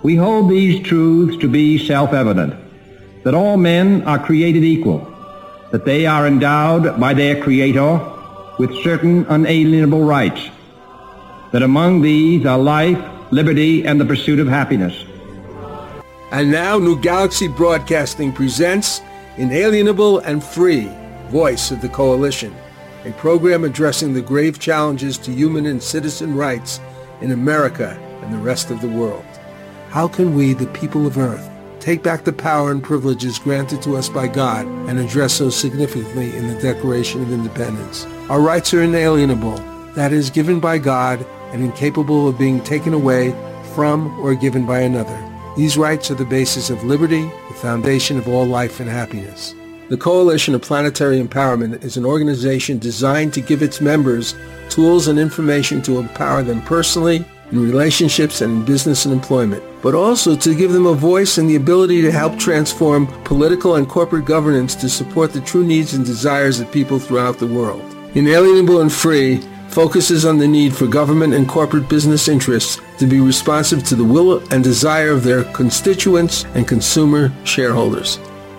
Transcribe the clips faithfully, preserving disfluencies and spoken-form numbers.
We hold these truths to be self-evident, that all men are created equal, that they are endowed by their Creator with certain unalienable rights, that among these are life, liberty, and the pursuit of happiness. And now New Galaxy Broadcasting presents Inalienable and Free, Voice of the Coalition, a program addressing the grave challenges to human and citizen rights in America and the rest of the world. How can we, the people of Earth, take back the power and privileges granted to us by God and addressed so significantly in the Declaration of Independence? Our rights are inalienable, that is, given by God and incapable of being taken away from or given by another. These rights are the basis of liberty, the foundation of all life and happiness. The Coalition of Planetary Empowerment is an organization designed to give its members tools and information to empower them personally, in relationships and in business and employment, but also to give them a voice and the ability to help transform political and corporate governance to support the true needs and desires of people throughout the world. Inalienable and Free focuses on the need for government and corporate business interests to be responsive to the will and desire of their constituents and consumer shareholders.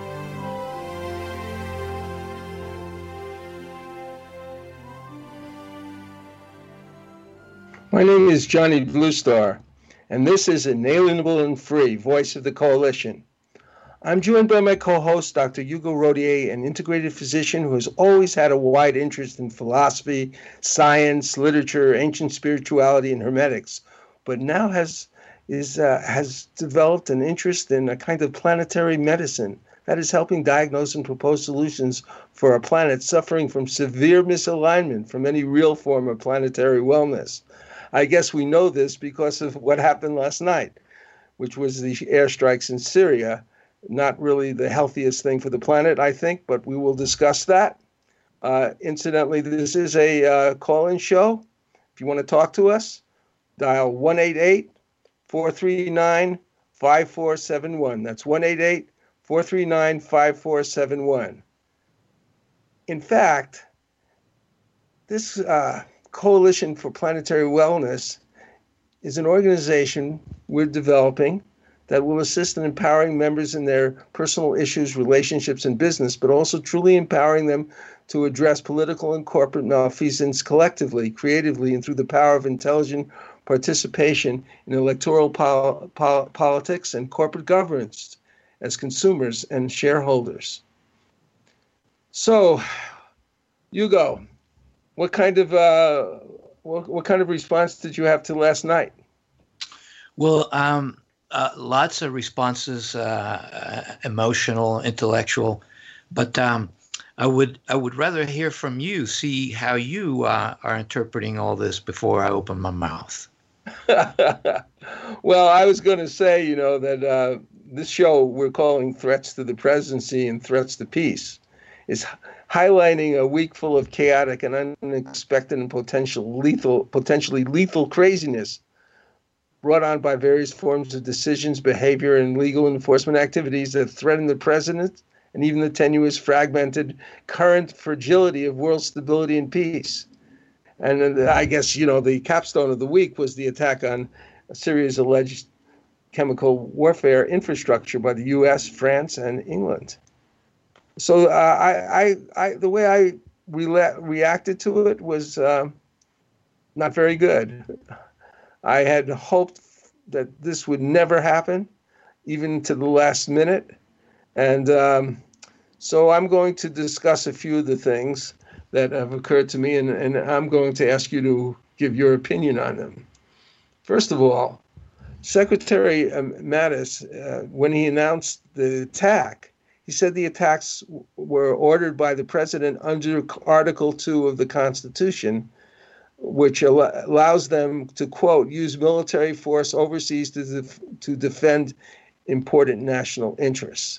My name is Johnny Bluestar, and this is Inalienable and Free, Voice of the Coalition. I'm joined by my co-host, Doctor Hugo Rodier, an integrated physician who has always had a wide interest in philosophy, science, literature, ancient spirituality, and hermetics, but now has is uh, has developed an interest in a kind of planetary medicine that is helping diagnose and propose solutions for a planet suffering from severe misalignment from any real form of planetary wellness. I guess we know this because of what happened last night, which was the airstrikes in Syria. Not really the healthiest thing for the planet, I think, but we will discuss that. Uh, incidentally, this is a uh, call-in show. If you want to talk to us, dial one eight eight, four three nine, five four seven one. That's one eight eight, four three nine, five four seven one. In fact, this uh, Coalition for Planetary Wellness is an organization we're developing that will assist in empowering members in their personal issues, relationships, and business, but also truly empowering them to address political and corporate malfeasance collectively, creatively, and through the power of intelligent participation in electoral pol- pol- politics and corporate governance as consumers and shareholders. So, Hugo, what kind of uh, what, what kind of response did you have to last night? Well, um, uh, lots of responses, uh, uh, emotional, intellectual, but um, I would I would rather hear from you, see how you uh, are interpreting all this before I open my mouth. Well, I was going to say, you know, that uh, this show we're calling Threats to the Presidency and Threats to Peace is highlighting a week full of chaotic and unexpected and potential lethal, potentially lethal craziness brought on by various forms of decisions, behavior, and legal enforcement activities that threaten the president and even the tenuous, fragmented, current fragility of world stability and peace. And I guess, you know, the capstone of the week was the attack on Syria's alleged chemical warfare infrastructure by the U S, France, and England. So uh, I, I, I, the way I re- reacted to it was uh, not very good. I had hoped that this would never happen, even to the last minute. And um, so I'm going to discuss a few of the things that have occurred to me, and, and I'm going to ask you to give your opinion on them. First of all, Secretary Mattis, uh, when he announced the attack, he said the attacks were ordered by the president under Article two of the Constitution, which al- allows them to, quote, use military force overseas to, def- to defend important national interests.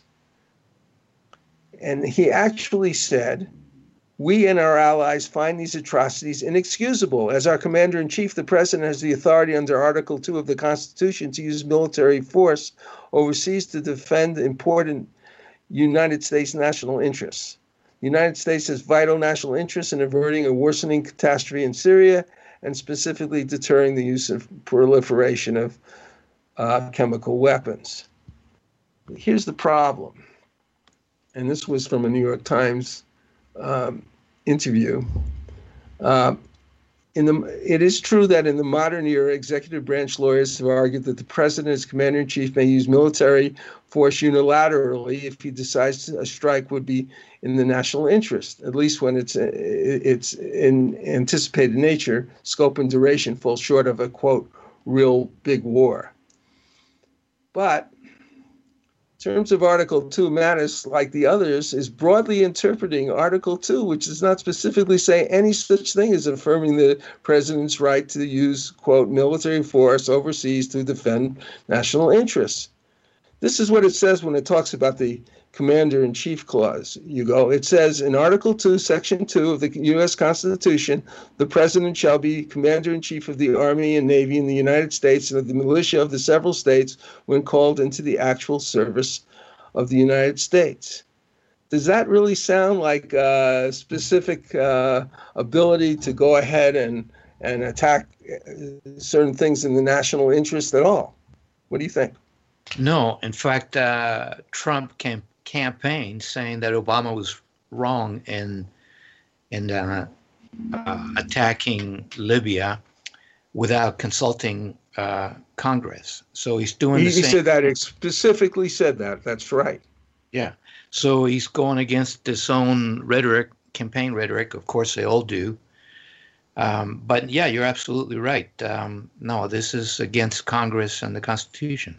And he actually said, we and our allies find these atrocities inexcusable. As our commander-in-chief, the president has the authority under Article two of the Constitution to use military force overseas to defend important United States national interests. The United States has vital national interests in averting a worsening catastrophe in Syria and specifically deterring the use of proliferation of uh, chemical weapons. Here's the problem, and this was from a New York Times um, interview. Uh, in the, it is true that in the modern era, executive branch lawyers have argued that the president as commander-in-chief may use military force unilaterally if he decides a strike would be in the national interest, at least when it's it's in anticipated nature, scope and duration fall short of a, quote, real big war. But in terms of Article two, Mattis, like the others, is broadly interpreting Article two, which does not specifically say any such thing as affirming the president's right to use, quote, military force overseas to defend national interests. This is what it says when it talks about the Commander-in-Chief Clause. You go, it says in Article two, Section two of the U S Constitution, the President shall be Commander-in-Chief of the Army and Navy in the United States and of the militia of the several states when called into the actual service of the United States. Does that really sound like a specific uh, ability to go ahead and, and attack certain things in the national interest at all? What do you think? No. In fact, uh, Trump came campaign saying that Obama was wrong in in uh, uh, attacking Libya without consulting uh, Congress. So he's doing he, the same. He said that, he specifically said that. That's right. Yeah. So he's going against his own rhetoric, campaign rhetoric. Of course, they all do. Um, but yeah, you're absolutely right. Um, no, this is against Congress and the Constitution.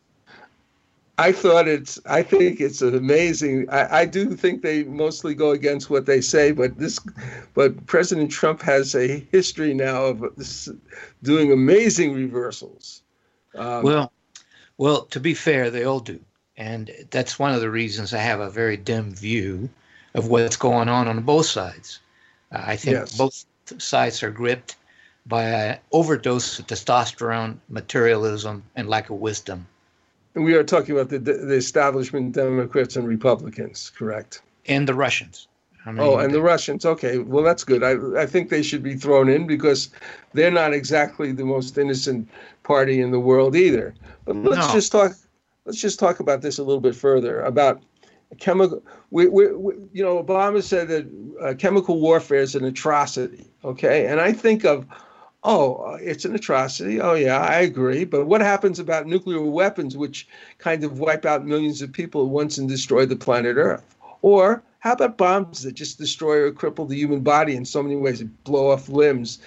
I thought it's, I think it's amazing. I, I do think they mostly go against what they say, but this, but President Trump has a history now of this, doing amazing reversals. Um, well, well, to be fair, they all do. And that's one of the reasons I have a very dim view of what's going on on both sides. Uh, I think yes. both sides are gripped by an overdose of testosterone, materialism, and lack of wisdom. And we are talking about the, the establishment Democrats and Republicans, correct? And the Russians. I mean, oh, and the Russians. Okay, well, that's good. I, I think they should be thrown in because they're not exactly the most innocent party in the world either. But let's no. just talk. Let's just talk about this a little bit further about chemical. We, we, we you know, Obama said that uh, chemical warfare is an atrocity. Okay, and I think of. Oh, it's an atrocity. Oh, yeah, I agree. But what happens about nuclear weapons, which kind of wipe out millions of people at once and destroy the planet Earth? Or how about bombs that just destroy or cripple the human body in so many ways, blow off limbs,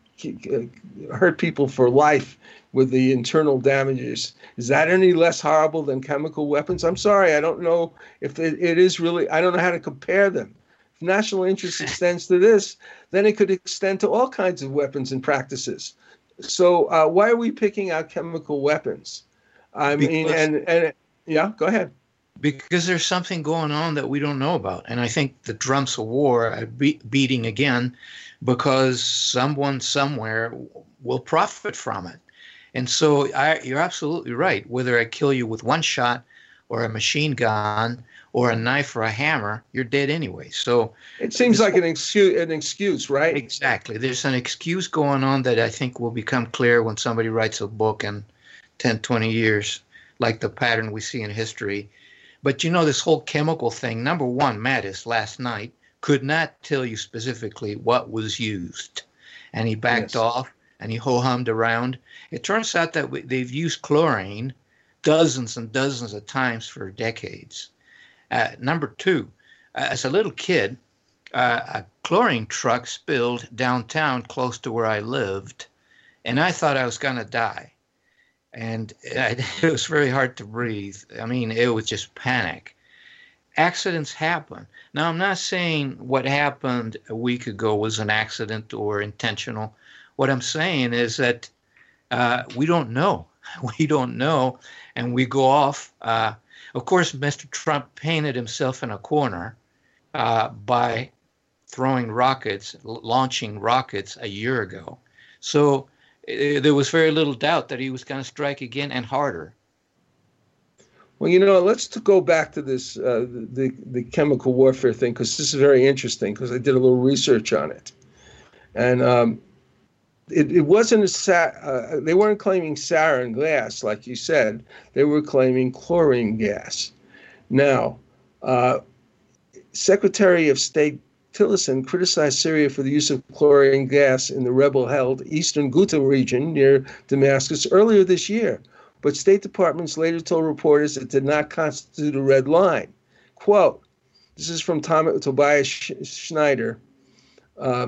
hurt people for life with the internal damages? Is that any less horrible than chemical weapons? I'm sorry, I don't know if it, it is really, I don't know how to compare them. If national interest extends to this, then it could extend to all kinds of weapons and practices. So uh, why are we picking out chemical weapons? I because, mean, and, and yeah, go ahead. Because there's something going on that we don't know about. And I think the drums of war are be- beating again because someone somewhere will profit from it. And so I, you're absolutely right. Whether I kill you with one shot or a machine gun or a knife or a hammer, you're dead anyway. So it seems like an excuse, an excuse, right? Exactly. There's an excuse going on that I think will become clear when somebody writes a book in ten, twenty years, like the pattern we see in history. But you know, this whole chemical thing, number one, Mattis last night could not tell you specifically what was used. And he backed yes. off and he ho-hummed around. It turns out that we, they've used chlorine dozens and dozens of times for decades. Uh, number two, uh, as a little kid, uh, a chlorine truck spilled downtown close to where I lived, and I thought I was going to die. And it, it was very hard to breathe. I mean, it was just panic. Accidents happen. Now, I'm not saying what happened a week ago was an accident or intentional. What I'm saying is that uh, we don't know. We don't know, and we go off. Uh, Of course, Mister Trump painted himself in a corner uh, by throwing rockets, launching rockets a year ago. So uh, there was very little doubt that he was going to strike again and harder. Well, you know, let's to go back to this, uh, the, the chemical warfare thing, because this is very interesting, because I did a little research on it. And um, it, it wasn't a sa- uh, they weren't claiming sarin gas like you said. They were claiming chlorine gas. Now, uh, Secretary of State Tillerson criticized Syria for the use of chlorine gas in the rebel-held eastern Ghouta region near Damascus earlier this year, but State departments later told reporters it did not constitute a red line. Quote, this is from Tom, Tobias Schneider. Uh,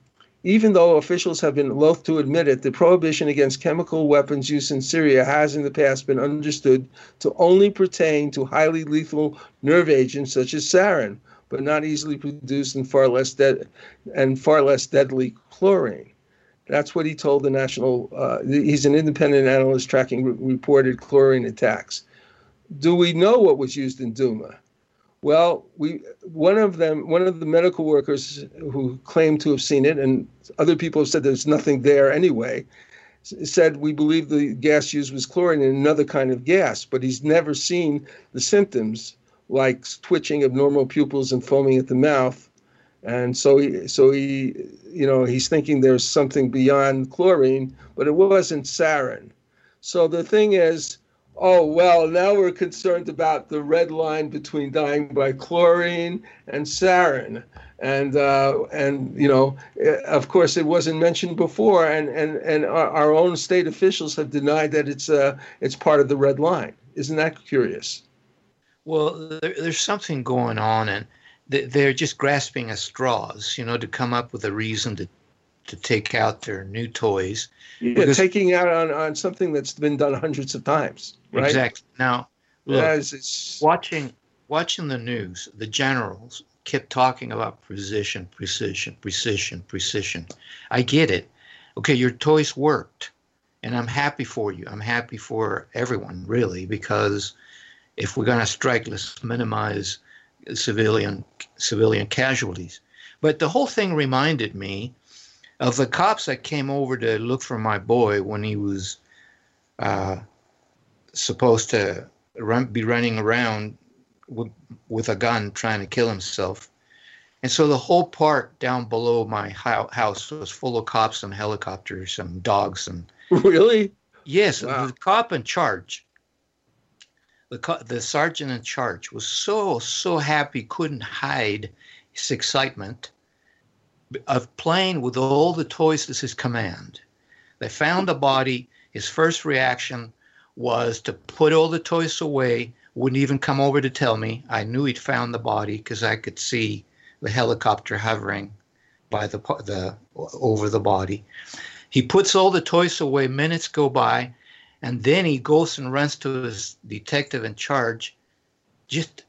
even though officials have been loath to admit it, the prohibition against chemical weapons use in Syria has in the past been understood to only pertain to highly lethal nerve agents such as sarin, but not easily produced and far less dead and far less deadly chlorine. That's what he told the national. Uh, he's an independent analyst tracking re- reported chlorine attacks. Do we know what was used in Douma? Well, we one of them, one of the medical workers who claimed to have seen it, and other people have said there's nothing there anyway, said we believe the gas used was chlorine and another kind of gas, but he's never seen the symptoms like twitching of normal pupils and foaming at the mouth. And so he, so he, you know, he's thinking there's something beyond chlorine, but it wasn't sarin. So the thing is, oh, well, now we're concerned about the red line between dying by chlorine and sarin. And, uh, and you know, of course, it wasn't mentioned before, and, and, and our, our own state officials have denied that it's, uh, it's part of the red line. Isn't that curious? Well, there, there's something going on, and they're just grasping at straws, you know, to come up with a reason to to take out their new toys. Yeah, because, taking out on, on something that's been done hundreds of times, right? Exactly. Now, look, As it's, watching watching the news, the generals kept talking about precision, precision, precision, precision. I get it. Okay, your toys worked, and I'm happy for you. I'm happy for everyone, really, because if we're going to strike, let's minimize civilian civilian casualties. But the whole thing reminded me of the cops that came over to look for my boy when he was uh, supposed to run, be running around with, with a gun trying to kill himself. And so the whole park down below my house was full of cops and helicopters and dogs. And really? Yes, wow. The cop in charge, the, the sergeant in charge was so, so happy, couldn't hide his excitement of playing with all the toys at his command. They found the body. His first reaction was to put all the toys away, wouldn't even come over to tell me. I knew he'd found the body because I could see the helicopter hovering by the, the over the body. He puts all the toys away, minutes go by, and then he goes and runs to his detective in charge, just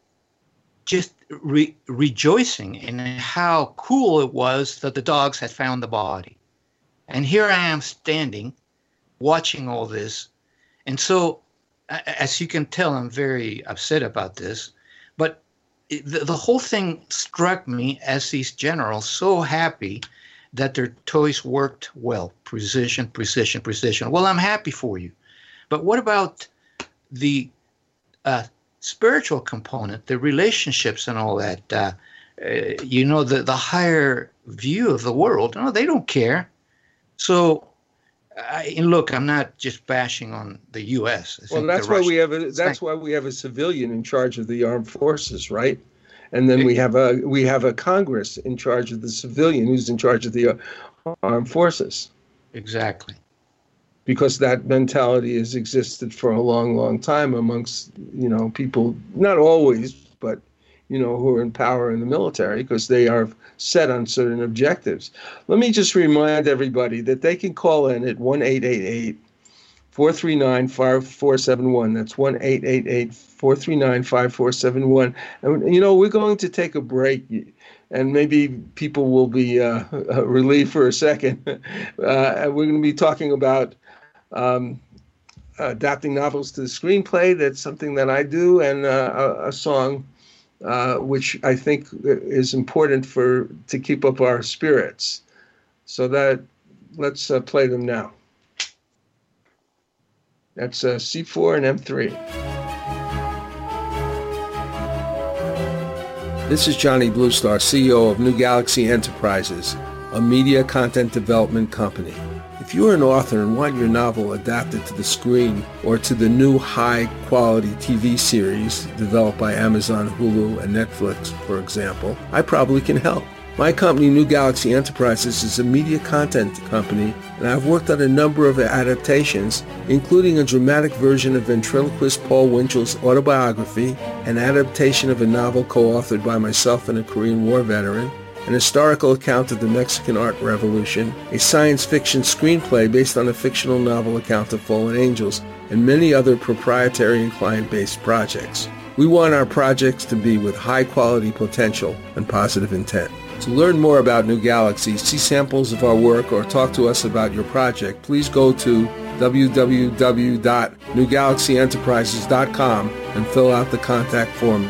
just re- rejoicing in how cool it was that the dogs had found the body. And here I am standing, watching all this. And so, as you can tell, I'm very upset about this. But it, the, the whole thing struck me as these generals so happy that their toys worked well. Precision, precision, precision. Well, I'm happy for you. But what about the uh, spiritual component, the relationships and all that? Uh, uh, you know, the, the higher view of the world. No, they don't care. So, I, and look, I'm not just bashing on the U S. I well, that's why Russian, we have a that's why we have a civilian in charge of the armed forces, right? And then we have a we have a Congress in charge of the civilian who's in charge of the uh, armed forces. Exactly. Because that mentality has existed for a long, long time amongst, you know, people, not always, but, you know, who are in power in the military, because they are set on certain objectives. Let me just remind everybody that they can call in at one eight eight eight, four three nine, five four seven one. That's one eight eight eight, four three nine, five four seven one. And, you know, we're going to take a break. And maybe people will be uh, relieved for a second. Uh, we're going to be talking about um, adapting novels to the screenplay. That's something that I do, and uh, a, a song, uh, which I think is important for to keep up our spirits. So that let's uh, play them now. That's uh, C four and M three. This is Johnny Bluestar, C E O of New Galaxy Enterprises, a media content development company. If you're an author and want your novel adapted to the screen or to the new high-quality T V series developed by Amazon, Hulu, and Netflix, for example, I probably can help. My company, New Galaxy Enterprises, is a media content company, and I've worked on a number of adaptations, including a dramatic version of ventriloquist Paul Winchell's autobiography, an adaptation of a novel co-authored by myself and a Korean War veteran, an historical account of the Mexican Art Revolution, a science fiction screenplay based on a fictional novel account of fallen angels, and many other proprietary and client-based projects. We want our projects to be with high-quality potential and positive intent. To learn more about New Galaxy, see samples of our work, or talk to us about your project, please go to w w w dot new galaxy enterprises dot com and fill out the contact form.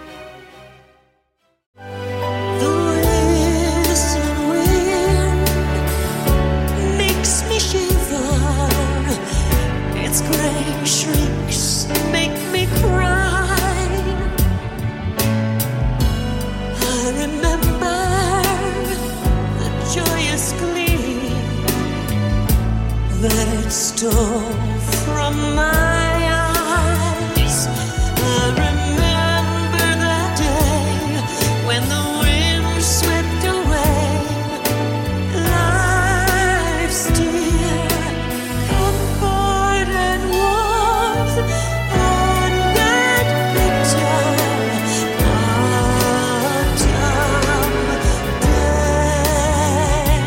That stole from my eyes. I remember that day when the wind swept away life's dear comfort and warmth on that bitter autumn day.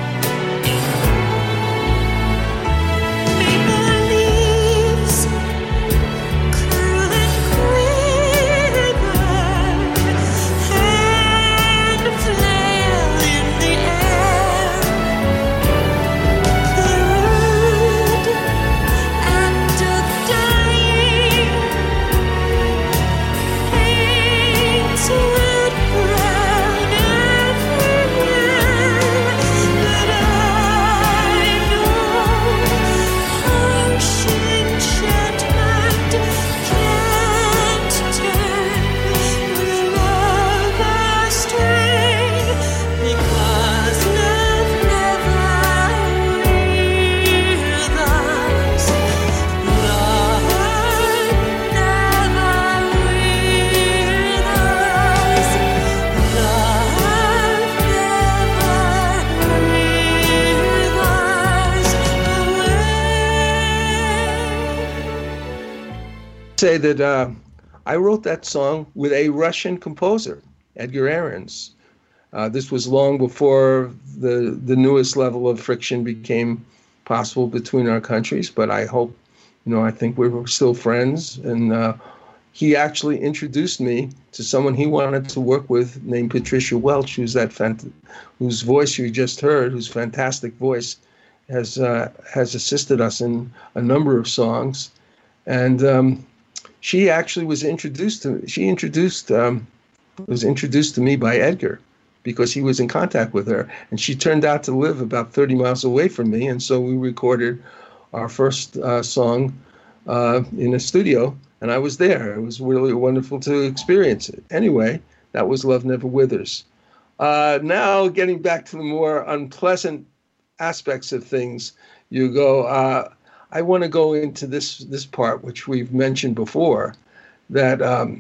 Say that uh, I wrote that song with a Russian composer, Edgar Ahrens. Uh, this was long before the the newest level of friction became possible between our countries, but I hope, you know, I think we were still friends. And uh, he actually introduced me to someone he wanted to work with named Patricia Welch, who's that fant- whose voice you just heard, whose fantastic voice has uh, has assisted us in a number of songs. And um, she actually was introduced to she introduced um, was introduced to me by Edgar, because he was in contact with her, and she turned out to live about thirty miles away from me, and so we recorded our first uh, song uh, in a studio, and I was there. It was really wonderful to experience it. Anyway, that was Love Never Withers. Uh, now, getting back to the more unpleasant aspects of things, you go. Uh, I want to go into this this part, which we've mentioned before, that um,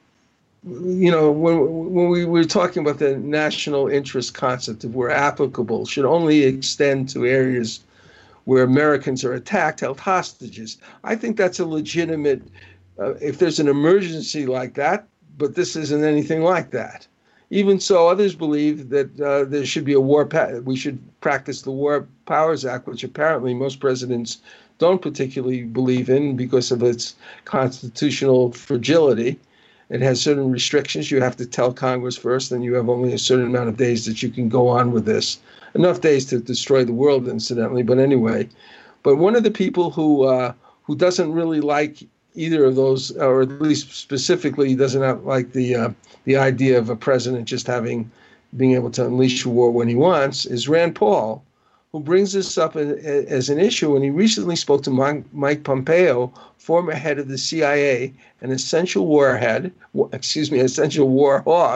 you know, when when we were talking about the national interest concept of where applicable should only extend to areas where Americans are attacked, held hostages. I think that's a legitimate, uh, if there's an emergency like that, but this isn't anything like that. Even so, others believe that uh, there should be a war, pa- we should practice the War Powers Act, which apparently most presidents don't particularly believe in because of its constitutional fragility. It has certain restrictions. You have to tell Congress first, and you have only a certain amount of days that you can go on with this. Enough days to destroy the world, incidentally, but anyway. But one of the people who uh, who doesn't really like either of those, or at least specifically doesn't have, like the uh, the idea of a president just having, being able to unleash war when he wants, is Rand Paul, who brings this up as an issue. And he recently spoke to Mike Pompeo, former head of the C I A, an essential warhead, excuse me, essential war hawk,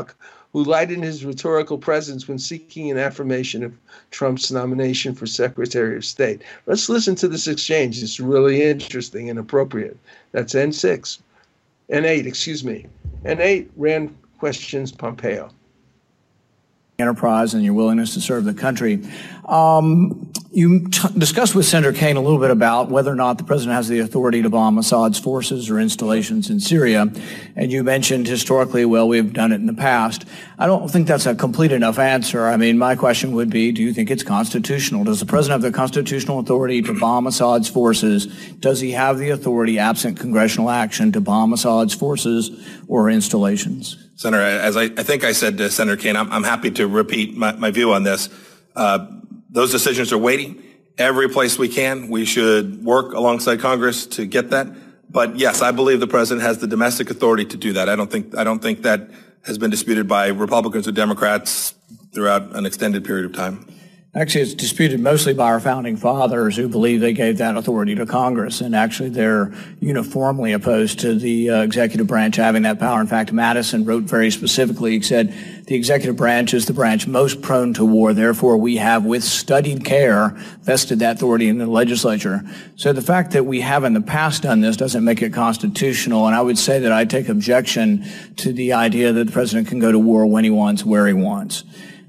who lightened his rhetorical presence when seeking an affirmation of Trump's nomination for Secretary of State. Let's listen to this exchange. It's really interesting and appropriate. That's N six. N eight, excuse me. N eight, Rand questions Pompeo. Enterprise and your willingness to serve the country. Um, you t- discussed with Senator Kaine a little bit about whether or not the president has the authority to bomb Assad's forces or installations in Syria. And you mentioned historically, well, we've done it in the past. I don't think that's a complete enough answer. I mean, my question would be, do you think it's constitutional? Does the president have the constitutional authority to bomb Assad's forces? Does he have the authority, absent congressional action, to bomb Assad's forces or installations? Senator, as I, I think I said to Senator Kaine, I'm, I'm happy to repeat my, my view on this. Uh, those decisions are waiting. Every place we can, we should work alongside Congress to get that. But yes, I believe the president has the domestic authority to do that. I don't think I don't think that has been disputed by Republicans or Democrats throughout an extended period of time. Actually, it's disputed mostly by our founding fathers who believe they gave that authority to Congress, and actually they're uniformly opposed to the uh, executive branch having that power. In fact, Madison wrote very specifically, he said, the executive branch is the branch most prone to war, therefore we have, with studied care, vested that authority in the legislature. So the fact that we have in the past done this doesn't make it constitutional, and I would say that I take objection to the idea that the president can go to war when he wants, where he wants.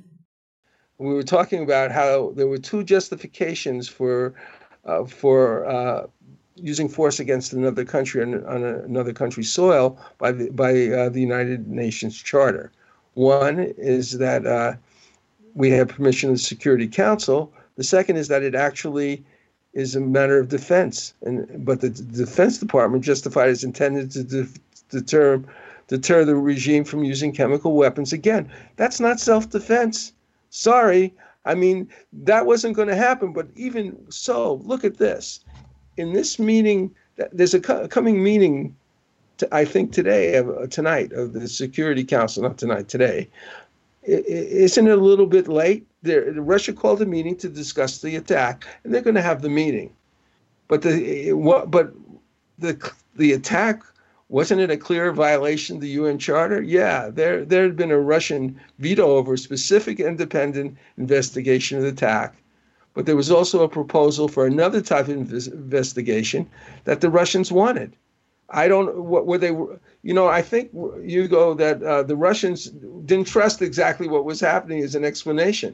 We were talking about how there were two justifications for uh, for uh, using force against another country on, on a, another country's soil by the, by uh, the United Nations Charter. One is that uh, we have permission of the Security Council. The second is that it actually is a matter of defense, and but the Defense Department justified it's intended to de- deter deter the regime from using chemical weapons. Again, that's not self-defense. Sorry, I mean, that wasn't going to happen. But even so, look at this. In this meeting, there's a, co- a coming meeting, to, I think today, uh, tonight, of the Security Council, not tonight, today. I, isn't it a little bit late? They're, Russia called a meeting to discuss the attack, and they're going to have the meeting. But the what? But the the attack, wasn't it a clear violation of the U N Charter? Yeah, there there had been a Russian veto over a specific independent investigation of the attack. But there was also a proposal for another type of inv- investigation that the Russians wanted. I don't, what were they, you know, I think, Hugo, that uh, the Russians didn't trust exactly what was happening as an explanation.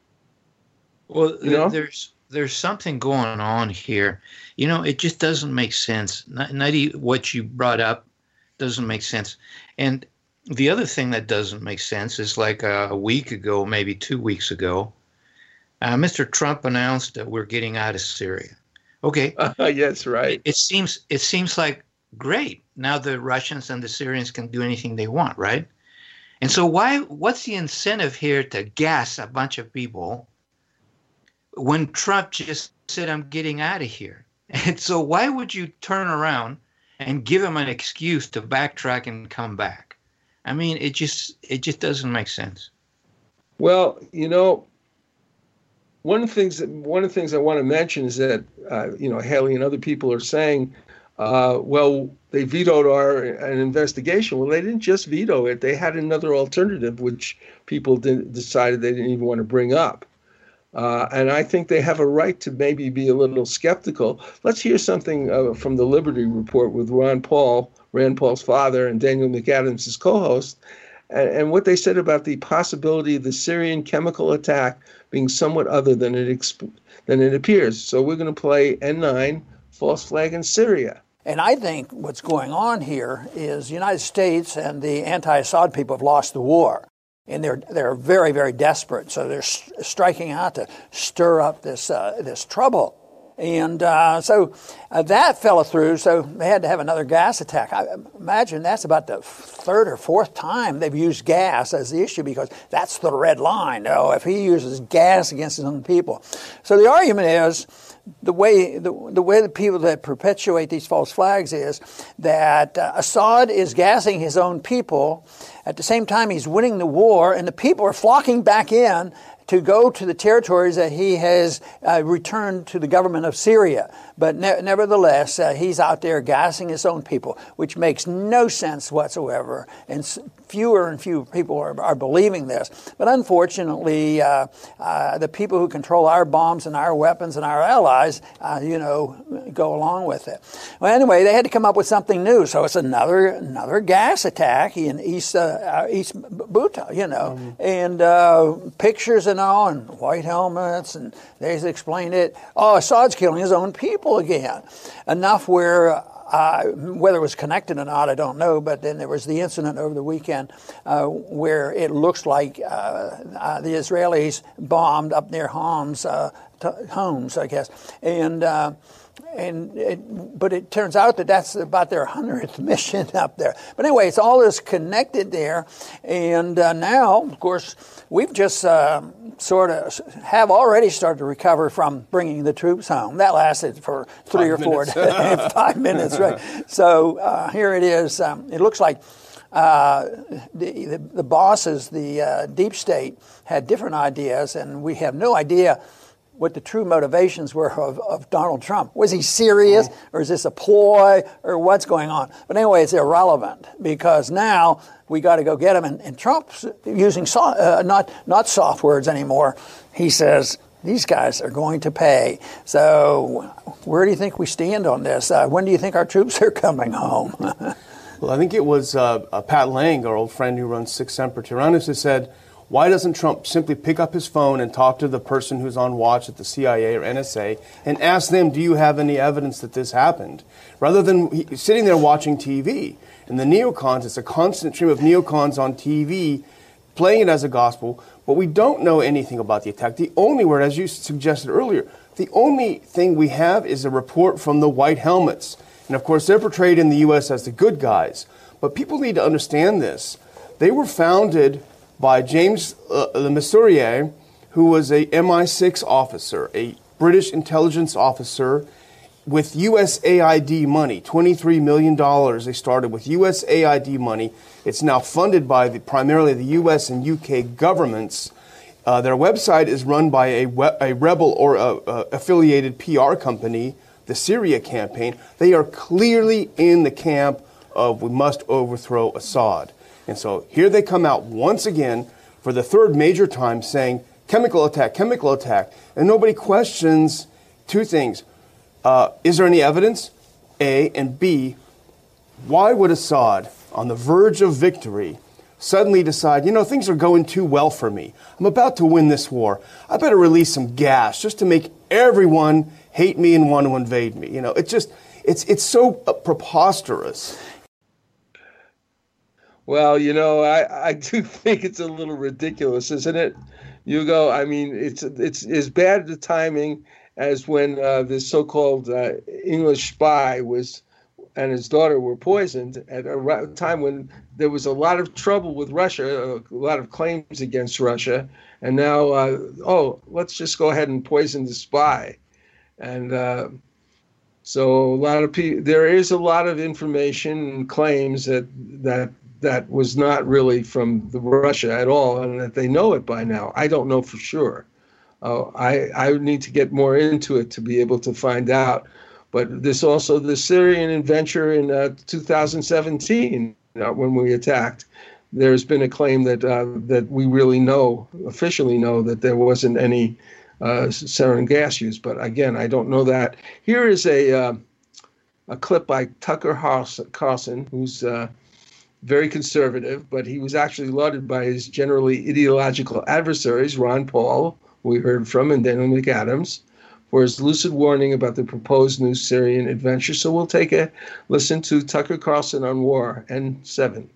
Well, you know? there's there's something going on here. You know, it just doesn't make sense. Not, not even what you brought up doesn't make sense. And the other thing that doesn't make sense is like a, a week ago, maybe two weeks ago, uh, Mister Trump announced that we're getting out of Syria. Okay. Uh, yes, right. It, it seems it seems like great. Now the Russians and the Syrians can do anything they want, right? And so why? What's the incentive here to gas a bunch of people when Trump just said, I'm getting out of here? And so why would you turn around and give him an excuse to backtrack and come back? I mean, it just it just doesn't make sense. Well, you know, one of the things that one of the things I want to mention is that uh, you know, Haley and other people are saying, uh, well, they vetoed our an investigation. Well, they didn't just veto it; they had another alternative, which people did, decided they didn't even want to bring up. Uh, and I think they have a right to maybe be a little skeptical. Let's hear something uh, from the Liberty Report with Ron Paul, Rand Paul's father, and Daniel McAdams, his co-host, and, and what they said about the possibility of the Syrian chemical attack being somewhat other than it exp- than it appears. So we're going to play N nine, False Flag in Syria. And I think what's going on here is the United States and the anti-Assad people have lost the war. And they're they're very, very desperate. So they're st- striking out to stir up this uh, this trouble. And uh, so uh, that fell through, so they had to have another gas attack. I imagine that's about the third or fourth time they've used gas as the issue, because that's the red line. Oh, if he uses gas against his own people. So the argument is, the way the, the way the people that perpetuate these false flags is that uh, Assad is gassing his own people. At the same time, he's winning the war, and the people are flocking back in to go to the territories that he has uh, returned to the government of Syria. But ne- nevertheless, uh, he's out there gassing his own people, which makes no sense whatsoever. And s- fewer and fewer people are, are believing this. But unfortunately, uh, uh, the people who control our bombs and our weapons and our allies, uh, you know, go along with it. Well, anyway, they had to come up with something new. So it's another another gas attack in East uh, East Ghouta, you know, mm-hmm. and uh, pictures and all, and white helmets, and they explained it. Oh, Assad's killing his own people again. Enough where, uh, whether it was connected or not, I don't know, but then there was the incident over the weekend uh, where it looks like uh, uh, the Israelis bombed up near Homs, uh, t- Homs, I guess, and uh, and it, but it turns out that that's about their hundredth mission up there. But anyway, it's all is connected there, and uh, now, of course, we've just uh, sort of have already started to recover from bringing the troops home. That lasted for three five or four days, five minutes, right? So uh, here it is. Um, it looks like uh, the, the the bosses, the uh, deep state, had different ideas, and we have no idea what the true motivations were of, of Donald Trump. Was he serious, or is this a ploy, or what's going on? But anyway, it's irrelevant, because now we got to go get him. And, and Trump's using so, uh, not not soft words anymore. He says, these guys are going to pay. So where do you think we stand on this? Uh, when do you think our troops are coming home? Well, I think it was uh, uh, Pat Lang, our old friend who runs Sic Semper Tyrannis, who said, why doesn't Trump simply pick up his phone and talk to the person who's on watch at the C I A or N S A and ask them, do you have any evidence that this happened? Rather than he, sitting there watching T V. And the neocons, it's a constant stream of neocons on T V playing it as a gospel, but we don't know anything about the attack. The only word, as you suggested earlier, the only thing we have is a report from the White Helmets. And of course, they're portrayed in the U S as the good guys. But people need to understand this. They were founded by James uh, Le Mesurier, who was a M I six officer, a British intelligence officer with U S A I D money, twenty-three million dollars. They started with U S A I D money. It's now funded by the, primarily the U S and U K governments. Uh, their website is run by a, we- a rebel or a, a affiliated P R company, the Syria campaign. They are clearly in the camp of we must overthrow Assad. And so here they come out once again for the third major time saying chemical attack, chemical attack. And nobody questions two things. Uh, is there any evidence? A, and B, why would Assad, on the verge of victory, suddenly decide, you know, things are going too well for me. I'm about to win this war. I better release some gas just to make everyone hate me and want to invade me. You know, it's just, it's, it's so uh, preposterous. Well, you know, I, I do think it's a little ridiculous, isn't it, Hugo? I mean, it's it's as bad the timing as when uh, this so-called uh, English spy was and his daughter were poisoned at a time when there was a lot of trouble with Russia, a lot of claims against Russia, and now, uh, oh, let's just go ahead and poison the spy. And uh, so a lot of people, there is a lot of information and claims that that. that was not really from the Russia at all, and that they know it by now. I don't know for sure. Uh, I I need to get more into it to be able to find out. But this also the Syrian adventure in uh, two thousand seventeen, uh, when we attacked, there's been a claim that uh, that we really know, officially know, that there wasn't any uh, sarin gas used. But again, I don't know that. Here is a uh, a clip by Tucker Carlson, who's uh, very conservative, but he was actually lauded by his generally ideological adversaries, Ron Paul, who we heard from, and Daniel McAdams, for his lucid warning about the proposed new Syrian adventure. So we'll take a listen to Tucker Carlson on war, N seven.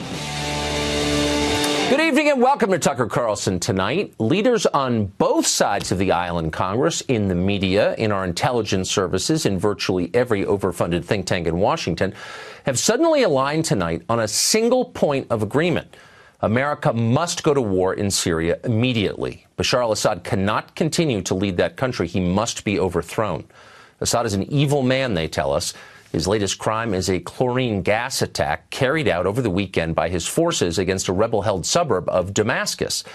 Good evening and welcome to Tucker Carlson Tonight. Leaders on both sides of the aisle in Congress, in the media, in our intelligence services, in virtually every overfunded think tank in Washington, have suddenly aligned tonight on a single point of agreement. America must go to war in Syria immediately. Bashar al-Assad cannot continue to lead that country. He must be overthrown. Assad is an evil man, they tell us. His latest crime is a chlorine gas attack carried out over the weekend by his forces against a rebel-held suburb of Damascus.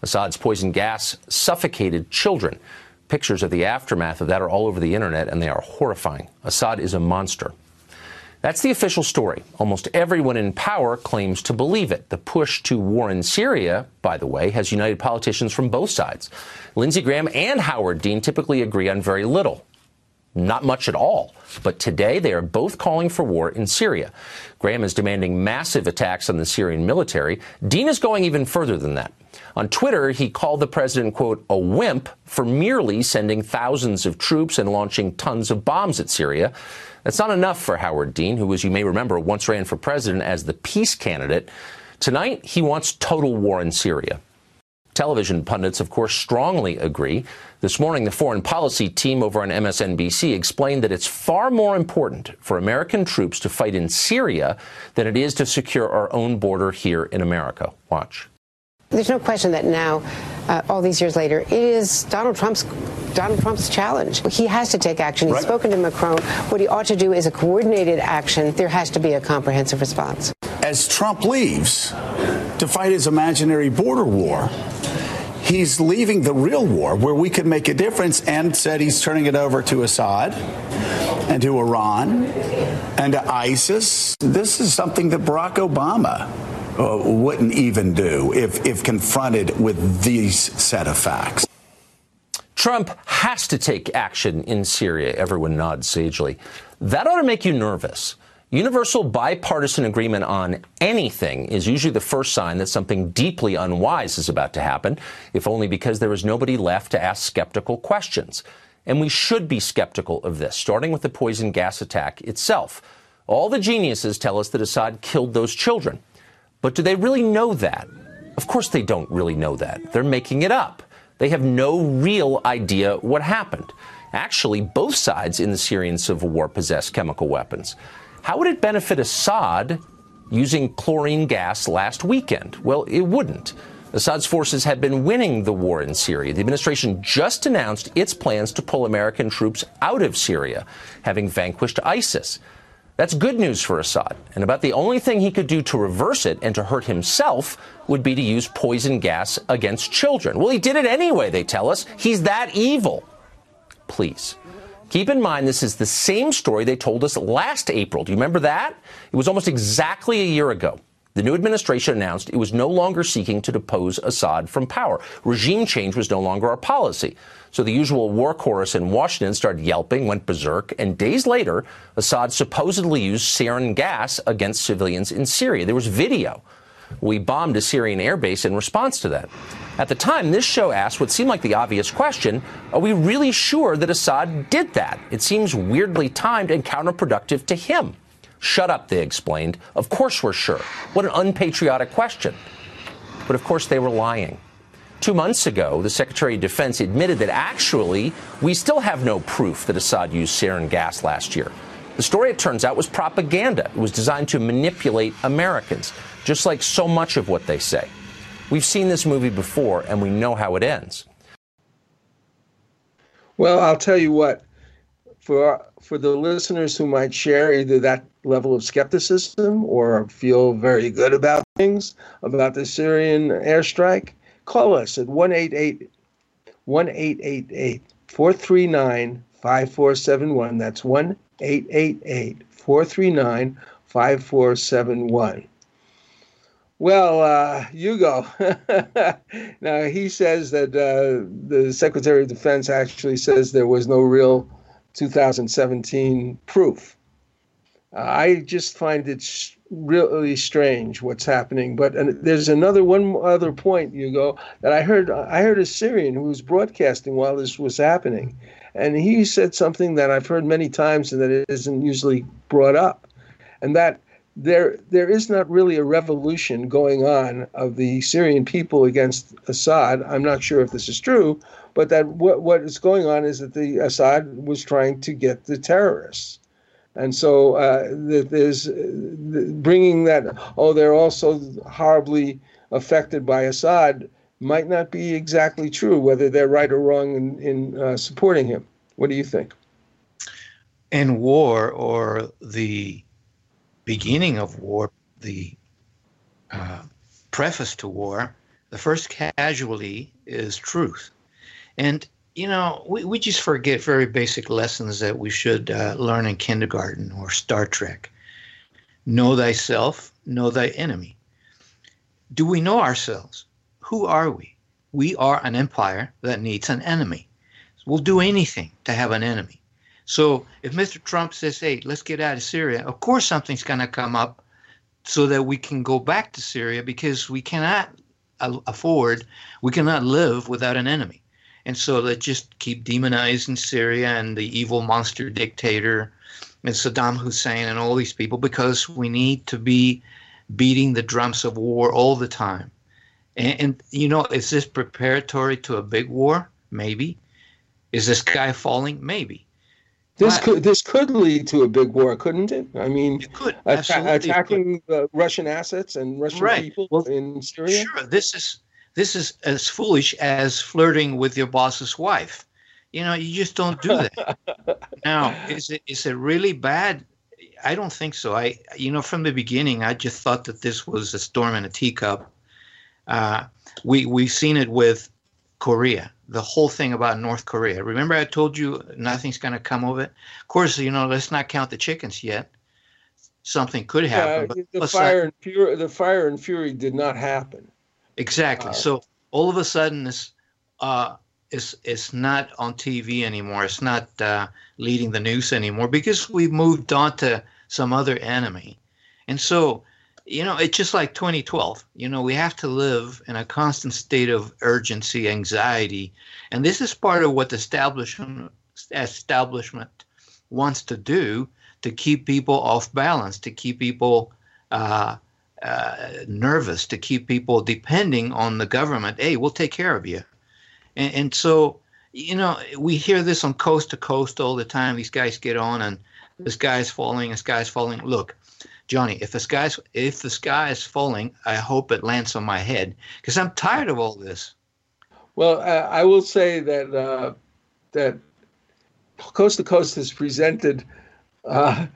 Assad's poison gas suffocated children. Pictures of the aftermath of that are all over the internet, and they are horrifying. Assad is a monster. That's the official story. Almost everyone in power claims to believe it. The push to war in Syria, by the way, has united politicians from both sides. Lindsey Graham and Howard Dean typically agree on very little. Not much at all. But today they are both calling for war in Syria. Graham is demanding massive attacks on the Syrian military. Dean is going even further than that. On Twitter, he called the president, quote, a wimp for merely sending thousands of troops and launching tons of bombs at Syria. That's not enough for Howard Dean, who, as you may remember, once ran for president as the peace candidate. Tonight, he wants total war in Syria. Television pundits, of course, strongly agree. This morning, the foreign policy team over on M S N B C explained that it's far more important for American troops to fight in Syria than it is to secure our own border here in America. Watch. There's no question that now, uh, all these years later, it is Donald Trump's Donald Trump's challenge. He has to take action. He's right. spoken to Macron. What he ought to do is a coordinated action. There has to be a comprehensive response. As Trump leaves to fight his imaginary border war, he's leaving the real war where we could make a difference, and said he's turning it over to Assad and to Iran and to ISIS. This is something that Barack Obama uh, wouldn't even do if, if confronted with these set of facts. Trump has to take action in Syria. Everyone nods sagely. That ought to make you nervous. Universal bipartisan agreement on anything is usually the first sign that something deeply unwise is about to happen, if only because there is nobody left to ask skeptical questions. And we should be skeptical of this, starting with the poison gas attack itself. All the geniuses tell us that Assad killed those children. But do they really know that? Of course they don't really know that. They're making it up. They have no real idea what happened. Actually, both sides in the Syrian civil war possess chemical weapons. How would it benefit Assad using chlorine gas last weekend? Well, it wouldn't. Assad's forces had been winning the war in Syria. The administration just announced its plans to pull American troops out of Syria, having vanquished ISIS. That's good news for Assad, and about the only thing he could do to reverse it and to hurt himself would be to use poison gas against children. Well, he did it anyway, they tell us. He's that evil. Please. Keep in mind, this is the same story they told us last April. Do you remember that? It was almost exactly a year ago. The new administration announced it was no longer seeking to depose Assad from power. Regime change was no longer our policy. So the usual war chorus in Washington started yelping, went berserk, and days later, Assad supposedly used sarin gas against civilians in Syria. There was video. We bombed a Syrian airbase in response to that. At the time, this show asked what seemed like the obvious question: are we really sure that Assad did that? It seems weirdly timed and counterproductive to him. Shut up, they explained. Of course we're sure. What an unpatriotic question. But of course they were lying. Two months ago, the Secretary of Defense admitted that actually we still have no proof that Assad used sarin gas last year. The story, it turns out, was propaganda. It was designed to manipulate Americans, just like so much of what they say. We've seen this movie before, and we know how it ends. Well, I'll tell you what. For for the listeners who might share either that level of skepticism or feel very good about things, about the Syrian airstrike, call us at one eight eight eight, four three nine, five four seven one. That's one eight eight eight, four three nine, five four seven one. Well, uh, Hugo, now he says that uh, the Secretary of Defense actually says there was no real two thousand seventeen proof. Uh, I just find it sh- really strange what's happening. But uh, there's another one other point, Hugo, that I heard. I heard a Syrian who was broadcasting while this was happening, and he said something that I've heard many times and that it isn't usually brought up, and that there there is not really a revolution going on of the Syrian people against Assad. I'm not sure if this is true, but that what what is going on is that the Assad was trying to get the terrorists. And so uh, that there's uh, bringing that, oh, they're also horribly affected by Assad might not be exactly true, whether they're right or wrong in, in uh, supporting him. What do you think? In war, or the beginning of war, the uh, preface to war, The first casualty is truth. And, you know, we, we just forget very basic lessons that we should uh, learn in kindergarten or Star Trek. Know thyself, know thy enemy. Do we know ourselves? Who are we? We are an empire that needs an enemy. We'll do anything to have an enemy. So if Mister Trump says, hey, let's get out of Syria, of course something's going to come up so that we can go back to Syria, because we cannot afford, we cannot live without an enemy. And so let's just keep demonizing Syria and the evil monster dictator and Saddam Hussein and all these people, because we need to be beating the drums of war all the time. And, and you know, is this preparatory to a big war? Maybe. Is the sky falling? Maybe. This but, could this could lead to a big war, couldn't it? I mean, it could, atta- attacking uh, Russian assets and Russian right. people well, in Syria. Sure, this is this is as foolish as flirting with your boss's wife. You know, you just don't do that. Now, is it is it really bad? I don't think so. I, you know, from the beginning, I just thought that this was a storm in a teacup. Uh, we we've seen it with Korea, the whole thing about North Korea. Remember, I told you nothing's going to come of it. Of course, you know, let's not count the chickens yet. Something could happen. Yeah, but the fire and fury, the fire and fury did not happen. Exactly. Uh, so all of a sudden, this uh, is it's not on T V anymore. It's not uh, leading the news anymore, because we've moved on to some other enemy. And so, you know, it's just like twenty twelve. You know, we have to live in a constant state of urgency, anxiety. And this is part of what the establishment, establishment wants to do, to keep people off balance, to keep people uh, uh, nervous, to keep people depending on the government. Hey, we'll take care of you. And, and so, you know, we hear this on coast to coast all the time. These guys get on and the sky is falling, the sky is falling. Look, Johnny, if the sky's if the sky is falling, I hope it lands on my head, because I'm tired of all this. Well, uh, I will say that uh, that Coast to Coast has presented uh,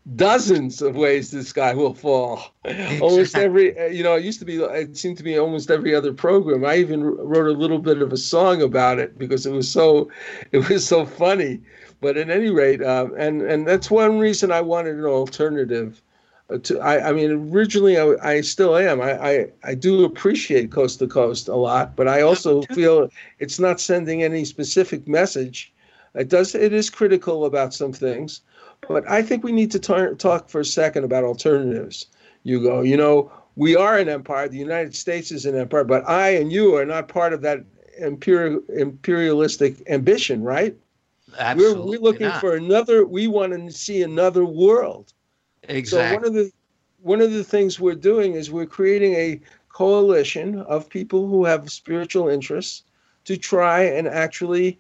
dozens of ways the sky will fall. Exactly. Almost every, you know, it used to be, it seemed to be almost every other program. I even wrote a little bit of a song about it because it was so, it was so funny. But at any rate, uh, and and that's one reason I wanted an alternative. To I, I mean, originally I, I still am. I, I I do appreciate Coast to Coast a lot, but I also feel it's not sending any specific message. It does. It is critical about some things, but I think we need to tar- talk for a second about alternatives. Hugo, you know, we are an empire. The United States is an empire, but I and you are not part of that imperial imperialistic ambition, right? Absolutely we're, we're looking not. for another. We want to see another world. Exactly. So one of the one of the things we're doing is we're creating a coalition of people who have spiritual interests to try and actually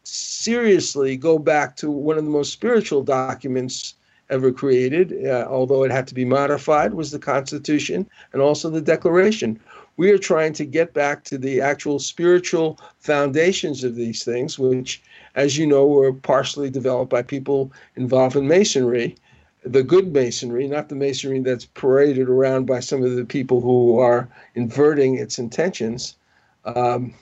seriously go back to one of the most spiritual documents ever created, uh, although it had to be modified, was the Constitution and also the Declaration. We are trying to get back to the actual spiritual foundations of these things, which, as you know, were partially developed by people involved in Masonry. The good Masonry, not the Masonry that's paraded around by some of the people who are inverting its intentions. Um,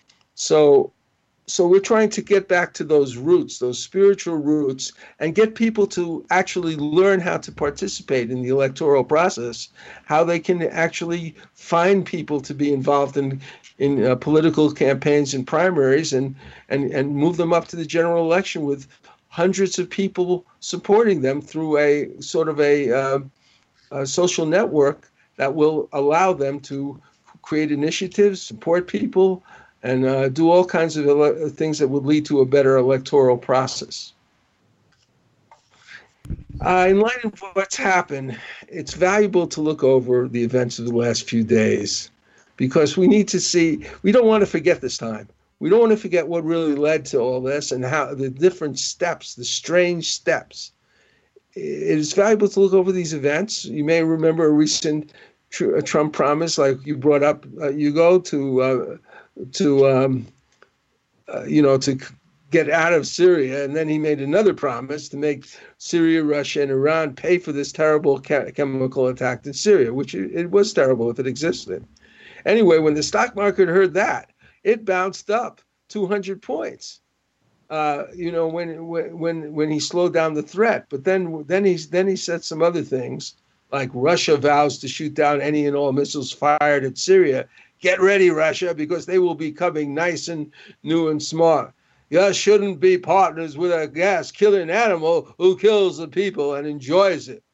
so, so we're trying to get back to those roots, those spiritual roots, and get people to actually learn how to participate in the electoral process, how they can actually find people to be involved in in uh, political campaigns and primaries, and, and, and move them up to the general election with hundreds of people supporting them through a sort of a, uh, a social network that will allow them to create initiatives, support people, and uh, do all kinds of ele- things that would lead to a better electoral process. Uh, in light of what's happened, it's valuable to look over the events of the last few days, because we need to see, we don't want to forget this time. We don't want to forget what really led to all this and how the different steps, the strange steps. It is valuable to look over these events. You may remember a recent tr- a Trump promise, like you brought up, uh, you go to, uh, to um, uh, you know, to get out of Syria. And then he made another promise to make Syria, Russia, and Iran pay for this terrible ca- chemical attack in Syria, which it, it was terrible if it existed. Anyway, when the stock market heard that, it bounced up two hundred points. Uh, you know, when when when he slowed down the threat, but then then he's then he said some other things like Russia vows to shoot down any and all missiles fired at Syria. Get ready, Russia, because they will be coming nice and new and smart. You shouldn't be partners with a gas-killing animal who kills the people and enjoys it.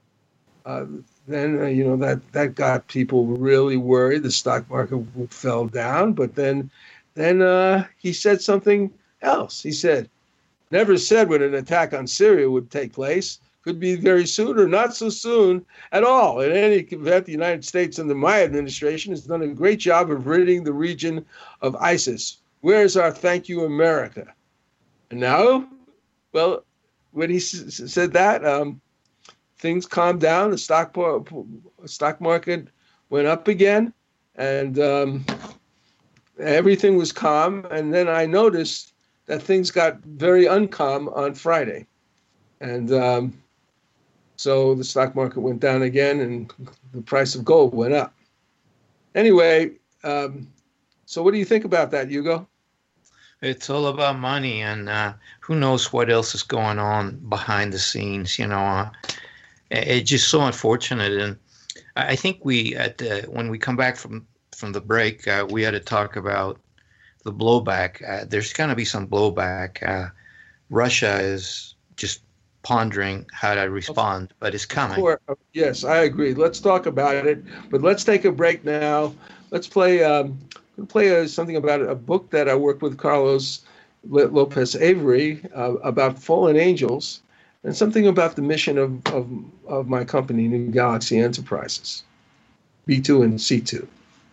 Uh, then, uh, you know, that, that got people really worried. The stock market fell down. But then then uh, he said something else. He said, never said when an attack on Syria would take place. Could be very soon or not so soon at all. In any event, the United States under my administration has done a great job of ridding the region of ISIS. Where's our thank you, America? And now, well, when he s- said that, um, things calmed down. The stock po- stock market went up again, and um, everything was calm. And then I noticed that things got very uncalm on Friday. And um, so the stock market went down again, and the price of gold went up. Anyway, um, so what do you think about that, Hugo? It's all about money, and uh, who knows what else is going on behind the scenes. You know, uh, it's just so unfortunate. And I think we, at the, when we come back from from the break, uh, we had to talk about the blowback. Uh, there's going to be some blowback. Uh, Russia is just pondering how to respond, but it's coming. Of course. Yes, I agree. Let's talk about it, but let's take a break now. Let's play um, play uh, something about a book that I worked with Carlos Lopez Avery uh, about fallen angels, and something about the mission of, of, of my company, New Galaxy Enterprises, B two and C two.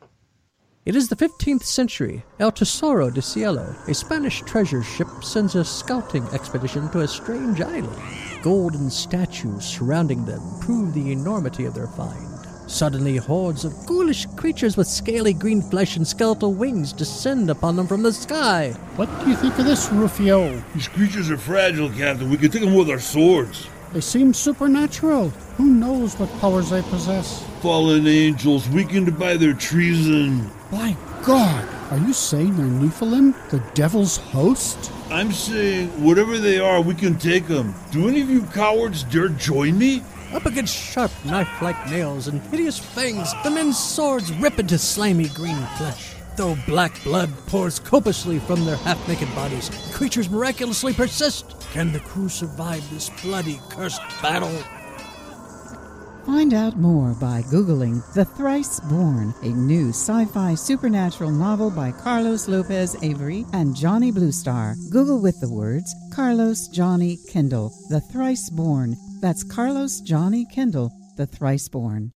It is the fifteenth century. El Tesoro de Cielo, a Spanish treasure ship, sends a scouting expedition to a strange island. Golden statues surrounding them prove the enormity of their find. Suddenly, hordes of ghoulish creatures with scaly green flesh and skeletal wings descend upon them from the sky. What do you think of this, Rufio? These creatures are fragile, Captain. We can take them with our swords. They seem supernatural. Who knows what powers they possess? Fallen angels, weakened by their treason. My God! Are you saying they're Nephilim, the devil's host? I'm saying, whatever they are, we can take them. Do any of you cowards dare join me? Up against sharp knife-like nails and hideous fangs, the men's swords rip into slimy green flesh. Though black blood pours copiously from their half-naked bodies, the creatures miraculously persist. Can the crew survive this bloody, cursed battle? Find out more by Googling The Thrice Born, a new sci-fi supernatural novel by Carlos Lopez Avery and Johnny Bluestar. Google with the words Carlos Johnny Kendall, The Thrice Born. That's Carlos Johnny Kendall, The Thrice Born.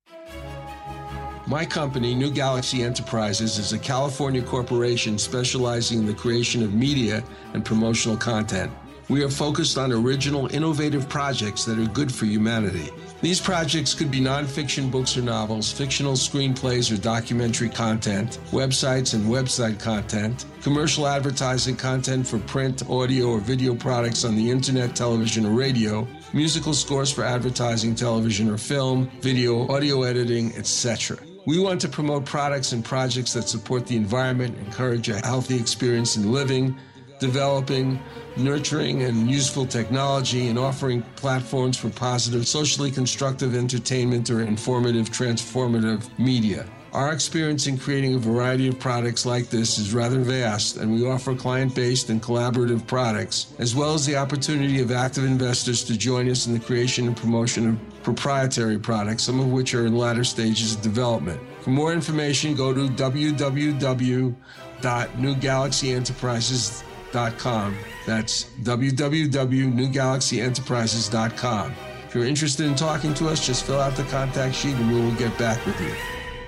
My company, New Galaxy Enterprises, is a California corporation specializing in the creation of media and promotional content. We are focused on original, innovative projects that are good for humanity. These projects could be nonfiction books or novels, fictional screenplays or documentary content, websites and website content, commercial advertising content for print, audio, or video products on the internet, television, or radio, musical scores for advertising, television, or film, video, audio editing, et cetera. We want to promote products and projects that support the environment, encourage a healthy experience in living, developing, nurturing, and useful technology, and offering platforms for positive, socially constructive entertainment or informative, transformative media. Our experience in creating a variety of products like this is rather vast, and we offer client-based and collaborative products, as well as the opportunity of active investors to join us in the creation and promotion of proprietary products, some of which are in latter stages of development. For more information, go to w w w dot new galaxy enterprises dot com. That's w w w dot new galaxy enterprises dot com. If you're interested in talking to us, just fill out the contact sheet and we will get back with you.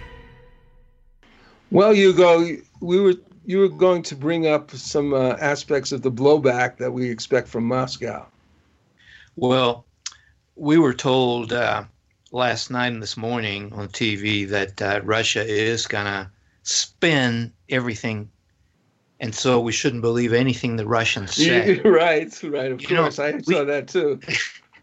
Well, Hugo, we were you were going to bring up some uh, aspects of the blowback that we expect from Moscow. Well, we were told uh, last night and this morning on T V that uh, Russia is going to spin everything, and so we shouldn't believe anything the Russians say. right, right. Of You course, know, I we- saw that too.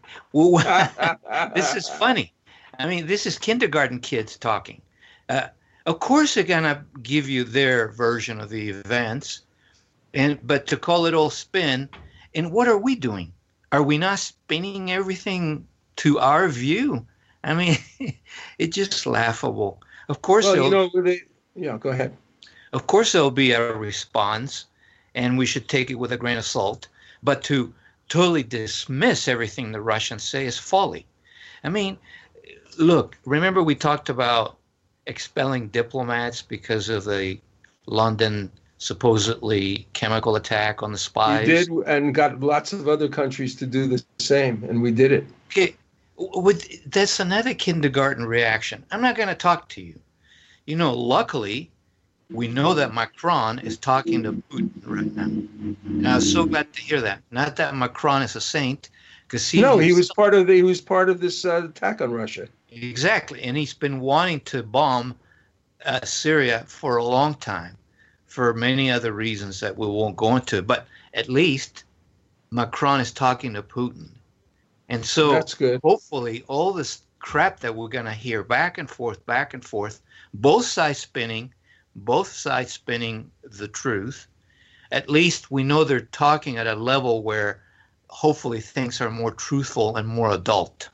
Well, this is funny. I mean, this is kindergarten kids talking. Uh, Of course, they're gonna give you their version of the events, and but to call it all spin, and what are we doing? Are we not spinning everything to our view? I mean, it's just laughable. Of course, well, you know, they, yeah. Go ahead. Of course, there'll be a response, and we should take it with a grain of salt. But to totally dismiss everything the Russians say is folly. I mean, look, remember we talked about expelling diplomats because of the London supposedly chemical attack on the spies? We did, and got lots of other countries to do the same, and we did it. Okay, with, that's another kindergarten reaction. I'm not going to talk to you. You know, luckily, we know that Macron is talking to Putin right now. And I was so glad to hear that. Not that Macron is a saint, because he no, he was part of the he was part of this uh, attack on Russia. Exactly, and he's been wanting to bomb uh, Syria for a long time, for many other reasons that we won't go into. But at least Macron is talking to Putin, and so that's good. Hopefully, all this crap that we're going to hear back and forth, back and forth, both sides spinning. Both sides spinning the truth. At least we know they're talking at a level where hopefully things are more truthful and more adult.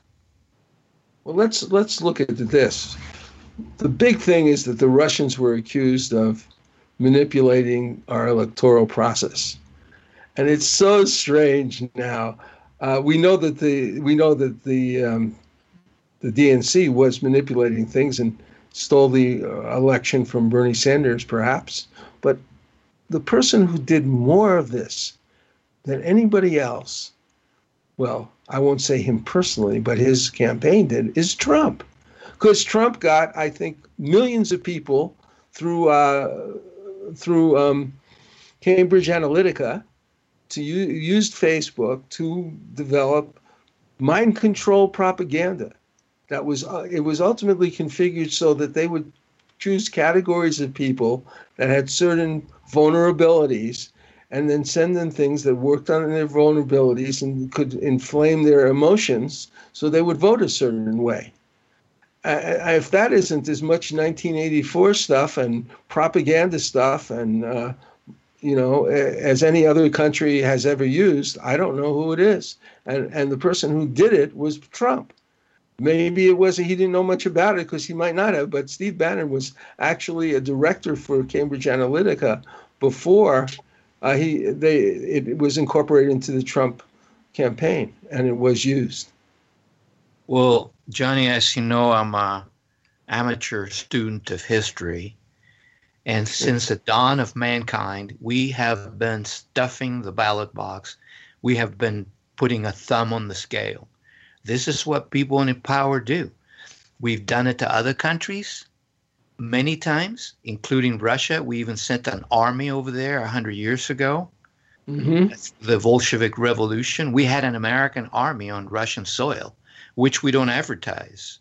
Well, let's let's look at this. The big thing is that the Russians were accused of manipulating our electoral process, and it's so strange now. Uh, we know that the we know that the um, the D N C was manipulating things and stole the uh, election from Bernie Sanders, perhaps. But the person who did more of this than anybody else, well, I won't say him personally, but his campaign did, is Trump. Because Trump got, I think, millions of people through uh, through um, Cambridge Analytica to u- used Facebook to develop mind control propaganda. That was uh, it was ultimately configured so that they would choose categories of people that had certain vulnerabilities and then send them things that worked on their vulnerabilities and could inflame their emotions so they would vote a certain way. Uh, if that isn't as much nineteen eighty-four stuff and propaganda stuff and, uh, you know, as any other country has ever used, I don't know who it is. And, and the person who did it was Trump. Maybe it wasn't, he didn't know much about it because he might not have, but Steve Bannon was actually a director for Cambridge Analytica before uh, he they it was incorporated into the Trump campaign, and it was used. Well, Johnny, as you know, I'm a amateur student of history, and since the dawn of mankind, we have been stuffing the ballot box. We have been putting a thumb on the scale. This is what people in power do. We've done it to other countries many times, including Russia. We even sent an army over there one hundred years ago. Mm-hmm. That's the Bolshevik Revolution. We had an American army on Russian soil, which we don't advertise.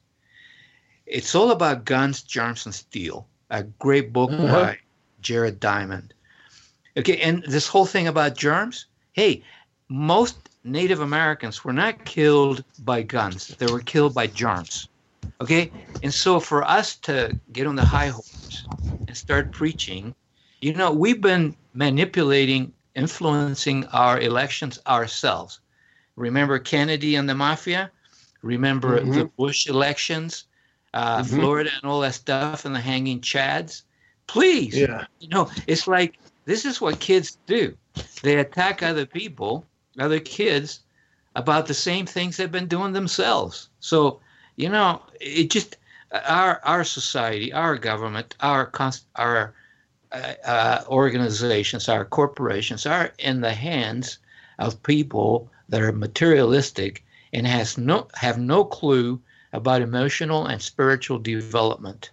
It's all about guns, germs, and steel. A great book uh-huh. by Jared Diamond. Okay, and this whole thing about germs, hey, most Native Americans were not killed by guns. They were killed by germs. Okay? And so for us to get on the high horse and start preaching, you know, we've been manipulating, influencing our elections ourselves. Remember Kennedy and the mafia? Remember mm-hmm. the Bush elections, uh, mm-hmm. Florida and all that stuff and the hanging chads? Please. Yeah. You know, it's like this is what kids do. They attack other people, other kids, about the same things they've been doing themselves. So, you know, it just our our society, our government, our our uh, uh, organizations, our corporations are in the hands of people that are materialistic and has no have no clue about emotional and spiritual development.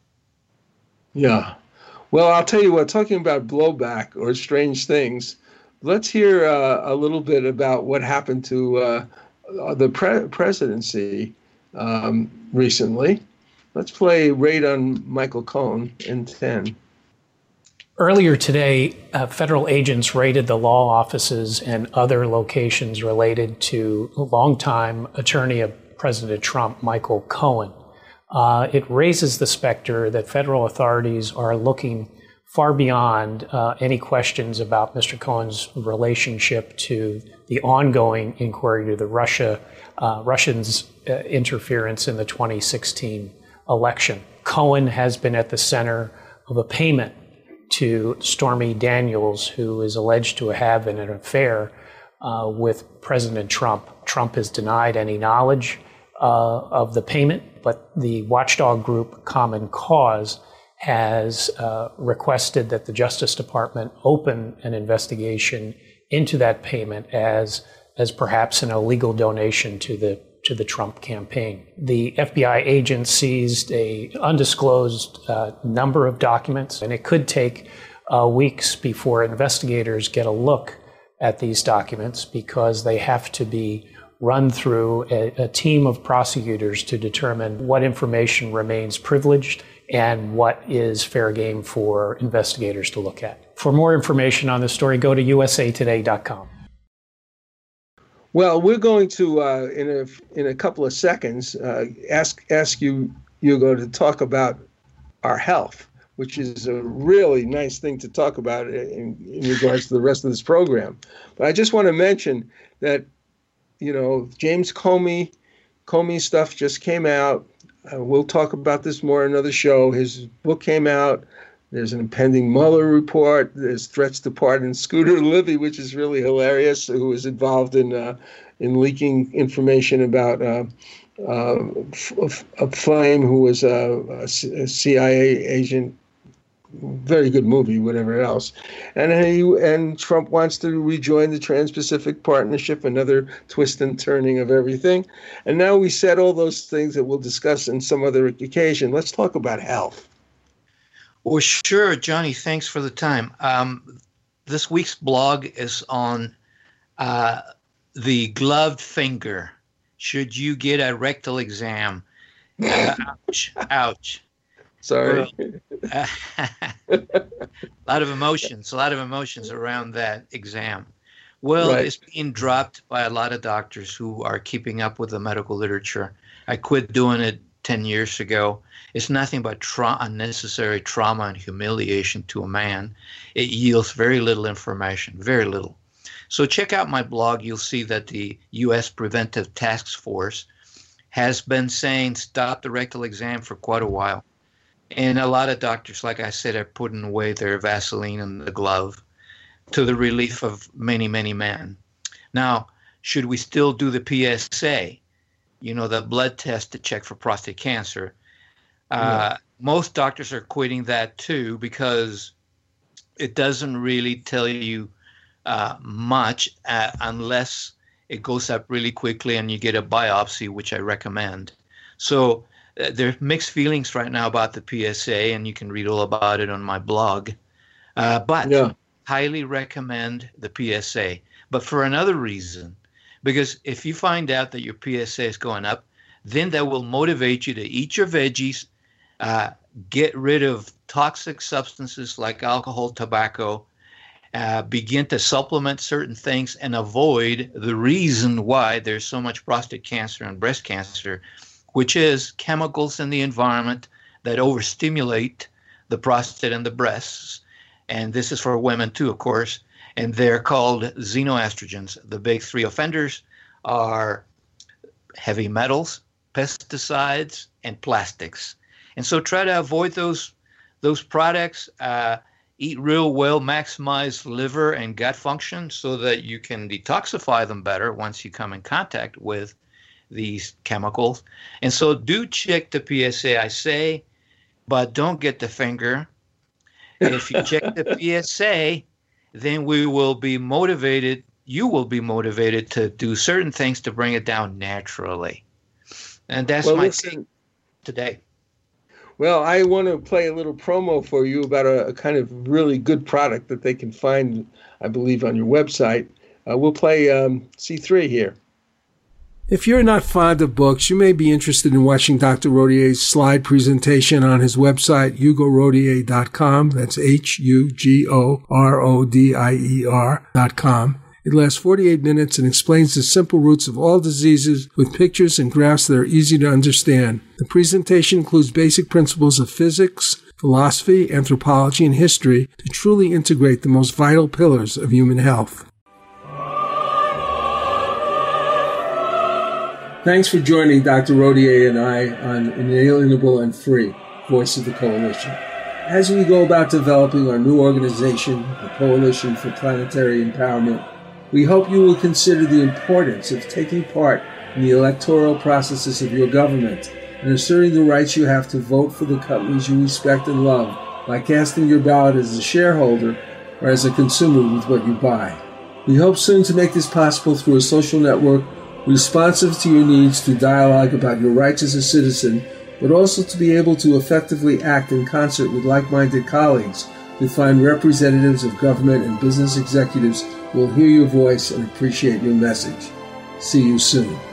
Yeah. Well, I'll tell you what, talking about blowback or strange things, let's hear uh, a little bit about what happened to uh, the pre- presidency um, recently. Let's play Raid on Michael Cohen in ten. Earlier today, uh, federal agents raided the law offices and other locations related to longtime attorney of President Trump, Michael Cohen. uh, it raises the specter that federal authorities are looking far beyond uh, any questions about Mister Cohen's relationship to the ongoing inquiry to the Russia, uh, Russians' uh, interference in the twenty sixteen election. Cohen has been at the center of a payment to Stormy Daniels, who is alleged to have an affair uh, with President Trump. Trump has denied any knowledge uh, of the payment, but the watchdog group Common Cause has uh, requested that the Justice Department open an investigation into that payment as as perhaps an illegal donation to the to the Trump campaign. The F B I agent seized a undisclosed uh, number of documents, and it could take uh, weeks before investigators get a look at these documents because they have to be run through a, a team of prosecutors to determine what information remains privileged and what is fair game for investigators to look at. For more information on this story, go to U S A today dot com. Well, we're going to, uh, in a in a couple of seconds, uh, ask ask you, Hugo, to talk about our health, which is a really nice thing to talk about in, in regards to the rest of this program. But I just want to mention that, you know, James Comey, Comey stuff just came out. Uh, we'll talk about this more in another show. His book came out. There's an impending Mueller report. There's threats to pardon Scooter Libby, which is really hilarious, who was involved in uh, in leaking information about uh, uh, F- F- Flame, who was a, a C I A agent. Very good movie, whatever else. And he and Trump wants to rejoin the Trans-Pacific Partnership, another twist and turning of everything. And now we said all those things that we'll discuss in some other occasion. Let's talk about health. Well, sure, Johnny, thanks for the time. Um, this week's blog is on uh, the gloved finger. Should you get a rectal exam? Uh, ouch, ouch. Sorry. Well, a lot of emotions, a lot of emotions around that exam. Well, right. It's being dropped by a lot of doctors who are keeping up with the medical literature. I quit doing it ten years ago. It's nothing but tra- unnecessary trauma and humiliation to a man. It yields very little information, very little. So check out my blog. You'll see that the U S Preventive Task Force has been saying stop the rectal exam for quite a while. And a lot of doctors, like I said, are putting away their Vaseline and the glove to the relief of many, many men. Now, should we still do the P S A? You know, the blood test to check for prostate cancer. Uh, yeah. Most doctors are quitting that too because it doesn't really tell you uh, much uh, unless it goes up really quickly and you get a biopsy, which I recommend. So uh, there are mixed feelings right now about the P S A, and you can read all about it on my blog. Uh, but yeah. highly recommend the P S A. But for another reason, because if you find out that your P S A is going up, then that will motivate you to eat your veggies, uh, get rid of toxic substances like alcohol, tobacco, uh, begin to supplement certain things, and avoid the reason why there's so much prostate cancer and breast cancer, which is chemicals in the environment that overstimulate the prostate and the breasts. And this is for women too, of course. And they're called xenoestrogens. The big three offenders are heavy metals, pesticides, and plastics. And so try to avoid those those products. Uh, eat real well, maximize liver and gut function so that you can detoxify them better once you come in contact with these chemicals. And so do check the P S A, I say, but don't get the finger. If you check the P S A, then we will be motivated, you will be motivated to do certain things to bring it down naturally. And that's well, my listen, thing today. Well, I want to play a little promo for you about a, a kind of really good product that they can find, I believe, on your website. Uh, we'll play um, C three here. If you're not fond of books, you may be interested in watching Doctor Rodier's slide presentation on his website, hugo rodier dot com. That's H U G O R O D I E R dot com. It lasts forty-eight minutes and explains the simple roots of all diseases with pictures and graphs that are easy to understand. The presentation includes basic principles of physics, philosophy, anthropology, and history to truly integrate the most vital pillars of human health. Thanks for joining Doctor Rodier and I on Inalienable and Free, Voice of the Coalition. As we go about developing our new organization, the Coalition for Planetary Empowerment, we hope you will consider the importance of taking part in the electoral processes of your government and asserting the rights you have to vote for the companies you respect and love by casting your ballot as a shareholder or as a consumer with what you buy. We hope soon to make this possible through a social network responsive to your needs through dialogue about your rights as a citizen, but also to be able to effectively act in concert with like-minded colleagues to find representatives of government and business executives who will hear your voice and appreciate your message. See you soon.